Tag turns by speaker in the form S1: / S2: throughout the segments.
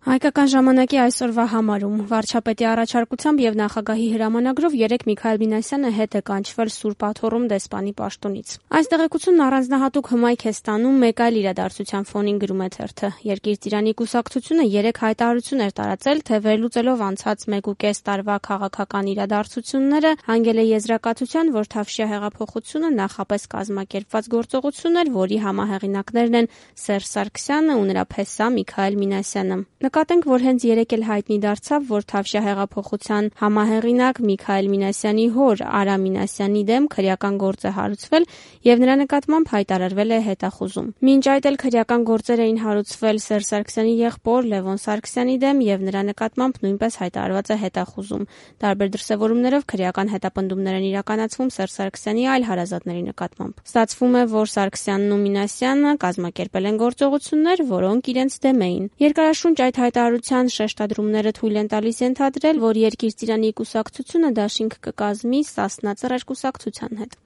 S1: Հայկական ժամանակի այսօրվա համարում վարչապետի առաջարկությամբ եւ նախագահի հրամանագրով երեկ Միքայել Մինասյանը հետ է կանչվել Սուրբ Աթոռում դեսպանի պաշտոնից։ Այս տեղեկությունն առանձնահատուկ հմայք է ստանում մեկ այլ իրադարձության ֆոնին, գրում է թերթը։ Երկիր ծիրանի կուսակցությունը երեկ հայտարարություն էր տարածել, թե վերլուծելով անցած 1.5 տարվա քաղաքական իրադարձությունները, հանգել է եզրակացության, որ Թավշյա հեղափոխությունը նախապես կազմակերպված գործողություն էր, որի համահեղինակներն են Սերժ Սարգսյանը ու նրա փեսա Միքայել Մինասյանը։ Նկատենք, որ հենց երեկ էլ հայտնի դարձավ, որ Թավշյա հեղափոխության համահեղինակ Միքայել Մինասյանի հոր Արա Մինասյանի դեմ քրեական գործ է հարուցվել եւ նրա նկատմամբ հայտարարվել է հետախուզում։ Մինչ այդ էլ քրեական գործեր էին հարուցվել Սերժ Սարգսյանի եղբոր Լևոն Սարգսյանի դեմ եւ նրա նկատմամբ նույնպես հայտարարված է հետախուզում։ Տարբեր դրսևորումներով քրեական հետապնդումներ են իրականացվում Սերժ Սարգսյանի այլ հարազատների նկատմամբ։ Ստացվում է, որ Սարգսյանն ու Մինասյանը կազմակերպել են գործողություններ, որոնք իրենց դեմ էին։ Երկարաշունչ այդ հայտարարության շեշտադրումները թույլ են տալիս ենթադրել, որ Երկիր ծիրանի կուսակցությունը դաշինք կկազմի Սասնա Ծռեր կուսակցության հետ։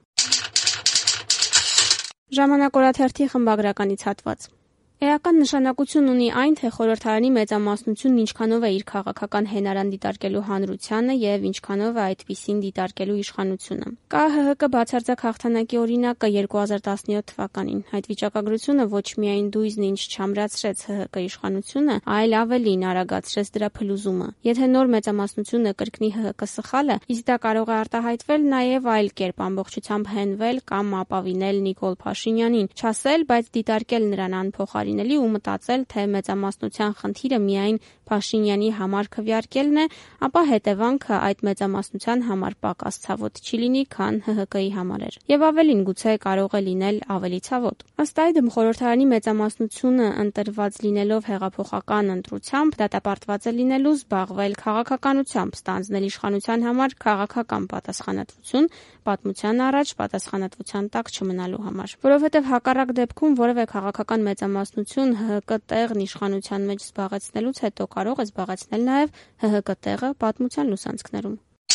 S1: Ժամանակ օրաթերթի խմբագրականից հատված։ Էական նշանակություն ունի այն, թե խորհրդարանի մեծամասնությունն ինչքանով է իր քաղաքական հենարան դիտարկելու հանրությանը եւ ինչքանով է այդպիսին դիտարկելու իշխանությունը։ Կա ՀՀԿ բացարձակ հաղթանակի օրինակը 2017 թվականին։ Այդ վիճակագրությունը ոչ միայն դույզն ինչ չամրացրեց ՀՀԿ իշխանությունը, այլ ավելին արագացրեց դրա փլուզումը։ Եթե նոր մեծամասնությունը կրկնի ՀՀԿ սխալը, իսկ դա կարող է արտահայտվել նաեւ այլ կերպ, ամբողջությամբ հենվել կամ ապավինել Նիկոլ Փաշինյանին, չասել, բայց դիտարկել նրան անփոխարինելի ու մտածել, թե մեծամասնության խնդիրը միայն Փաշինյանի համար քվեարկելն է, ապա հետևանքը այդ մեծամասնության համար պակաս ցավոտ չի լինի, քան ՀՀԿ-ի համար էր։ Եվ ավելին, գուցե կարող է լինել ավելի ցավոտ։ Ըստ այդմ, խորհրդարանի մեծամասնությունը ընտրված լինելով հեղափոխական ընտրությամբ, դատապարտված է լինելու զբաղվել քաղաքականությամբ, ստանձնել իշխանության համար քաղաքական պատասխանատվություն, պատմության առաջ պատասխանատվության տակ չմնալու համար։ Որովհետև հակառակ դեպքում որևէ քաղաքական մեծամասնություն ՀՀԿ տեղն իշխանության մեջ զբաղեցնելուց հետո կարող է զբաղեցնել նաև ՀՀԿ տեղը պատմության լուսանցքներում։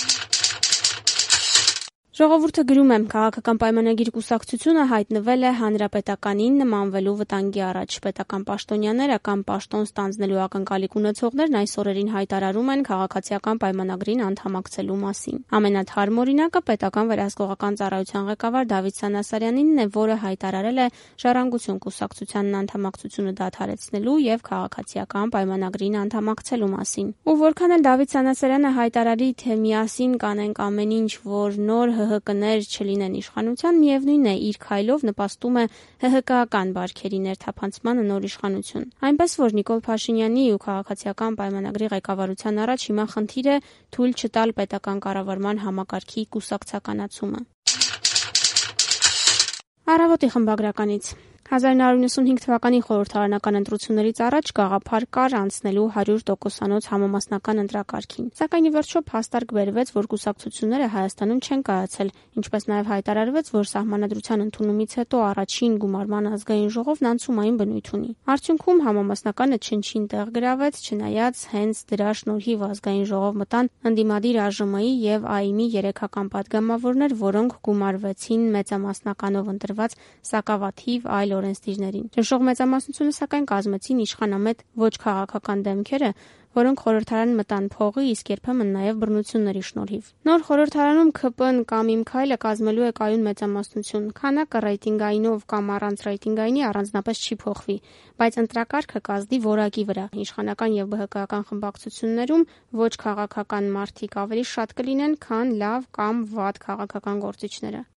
S1: Ժողովուրդը գրում է, քաղաքական պայմանագիր կուսակցությունը հայտնվել է հանրապետականին նմանվելու վտանգի առաջ։ Պետական պաշտոնյաները կամ պաշտոն ստանձնելու ակնկալիք ունեցողներն այս օրերին հայտարարում են քաղաքացիական պայմանագրին անդամակցելու մասին։ Ամենաթարմ օրինակը պետական վերահսկողական ծառայության ղեկավար Դավիթ Սանասարյանինն է, որը հայտարարել է Ժառանգություն կուսակցությանն անդամակցությունը դադարեցնելու եւ քաղաքացիական պայմանագրին անդամակցելու մասին։ Ու որքան էլ Դավիթ Սանասարյանը հայտարարի, թե միասին կանենք ամեն ինչ, որ նոր ՀՀԿ-ներ չլինեն իշխանության, միևնույն է, իր քայլով նպաստում է ՀՀԿ-ական բարքերի ներթափանցմանը նոր իշխանություն։ Այնպես որ Նիկոլ Փաշինյանի ու քաղաքացիական պայմանագրի ղեկավարության առաջ հիմա խնդիր է թույլ չտալ պետական կառավարման համակարգի կուսակցականացումը։ Առավոտի խմբագրականից 1995 թվականի խորհրդարանական ընտրություններից առաջ գաղափար կար անցնելու 100%-անոց համամասնական ընտրակարգին։ Սակայն ի վերջո փաստարկ բերվեց, որ կուսակցությունները Հայաստանում չեն կայացել, ինչպես նաև հայտարարվեց, որ սահմանադրության ընդունումից հետո առաջին գումարման ազգային ժողովն անցումային բնույթ ունի։ Արդյունքում համամասնականը չնչին տեղ գրավեց, չնայած հենց դրա շնորհիվ ազգային ժողով մտան ընդդիմադիր ԱԺՄ-ի եւ ԱԻՄ-ի երեքական падգամավորներ, որոնք գումարվեցին մեծամասնականով ընտրված սակավաթիվ այլ օրենսդիրներին։ Ճնշող մեծամասնությունը սակայն կազմեցին իշխանամետ ոչ քաղաքական դեմքերը, որոնք խորհրդարան մտան փողի, իսկ երբեմն նաև բռնությունների շնորհիվ։ Նոր խորհրդարանում ՔՊ-ն կամ Իմ քայլը կազմելու է կայուն մեծամասնություն։ Քանակը ռեյտինգայինով կամ առանց ռեյտինգայինի առանձնապես չի փոխվի, բայց ընտրակարգը կազդի որակի վրա։ Իշխանական եւ ԲՀԿ-ական խմբակցություններում ոչ քաղաքական մարդիկ ավելի շատ կլինեն, քան լավ կամ վատ քաղաքական գործիչները։